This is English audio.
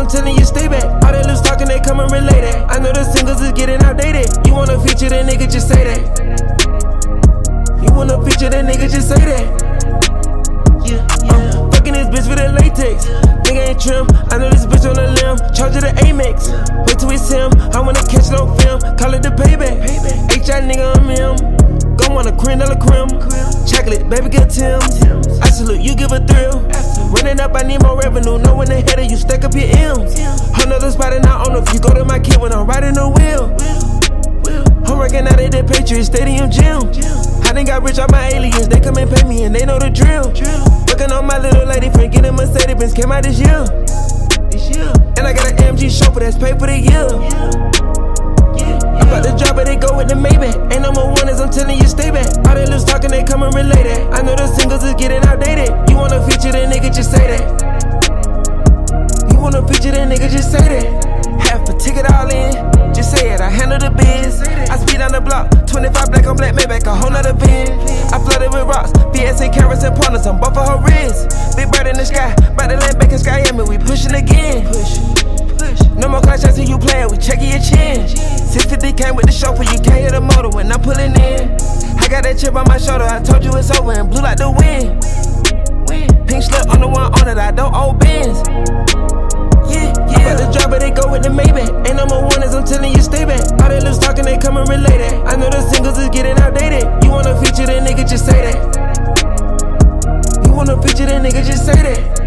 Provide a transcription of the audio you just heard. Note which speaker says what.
Speaker 1: telling you stay back. All that loose talking, they come and relay that. I know the singles is getting outdated. You wanna feature that nigga, just say that. You wanna feature that nigga, just say that. Fucking this bitch with a latex. Nigga ain't trim, I know this bitch on the limb. Charge of the Amex, wait till it's him. I wanna catch it on film, call it the payback. H.I. nigga, I'm him. Gon' want a creme de la creme. Chocolate, baby, get Tim. I salute, you give a thrill. Running up, I need more revenue. Know when they headed, you stack up your M's. Whole nother spot and I own if you go to my kid when I'm riding the wheel. I'm working out at the Patriots Stadium gym. I done got rich off my alias, they come and pay me and they know the drill. Working on my little lady friend, getting Mercedes-Benz, came out this year. And I got an AMG chauffeur that's paid for the year. I'm about to drop it, they go with the Maybach. Ain't no more winners, I'm telling you stay back. All that loose talking, they come and relay that. I know the singles is getting outdated. You wanna feature that nigga, just say that. You wanna feature that nigga, just say that. Half a ticket all in, just say it, I handle the biz. I speed on the block, 25 black on black, Maybach, a whole nother bin. I flooded with rocks, VS and carrots and partners on both of her wrists. Big bird in the sky, bout to land back in Skyami, we pushing again. No more class shots, you playin', we checking your chin. 650 came with the chauffeur, you can't hear the motor when I'm pulling in. I got that chip on my shoulder, I told you it's over and blew like the wind. Pink slip on the one on it, I don't owe Benz. I'm about to drop it, they go with the Maybach. Ain't no more winners, I'm telling you stay back. All that loose talking, they come and relay that. I know the singles is getting outdated. You wanna feature that nigga, just say that. You wanna feature that nigga, just say that.